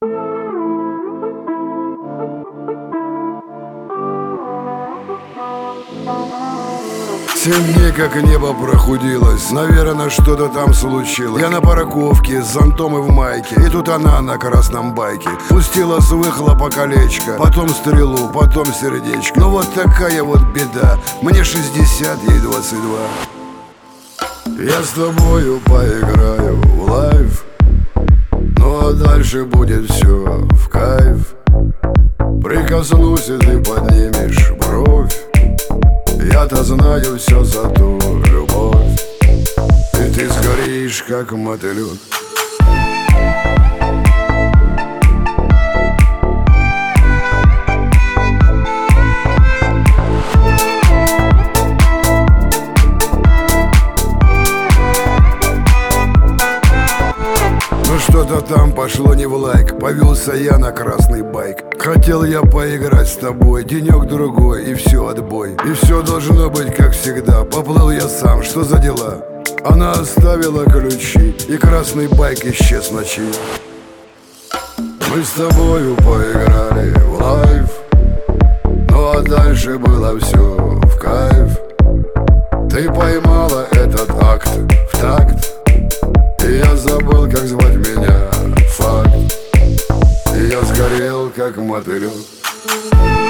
7 дней, как небо прохудилось. Наверное, что-то там случилось. Я на парковке с зонтом и в майке. И тут она на красном байке пустила с выхлопа колечко, потом стрелу, потом сердечко. Ну вот такая вот беда. Мне 60, ей 22. Я с тобою поиграю в лайф, ну а дальше будет все в кайф. Прикоснусь, и ты поднимешь бровь. Я-то знаю все за ту любовь, и ты сгоришь, как мотылек. Что-то там пошло не в лайк. Повелся я на красный байк. Хотел я поиграть с тобой денек-другой, и все, отбой. И все должно быть как всегда. Поплыл я сам, что за дела? Она оставила ключи, и красный байк исчез в ночи. Мы с тобою поиграли в лайф, ну а дальше было все в кайф. Ты поймала этот акт в такт, и я забыл, как звать меня, факт. И я сгорел, как мотылек.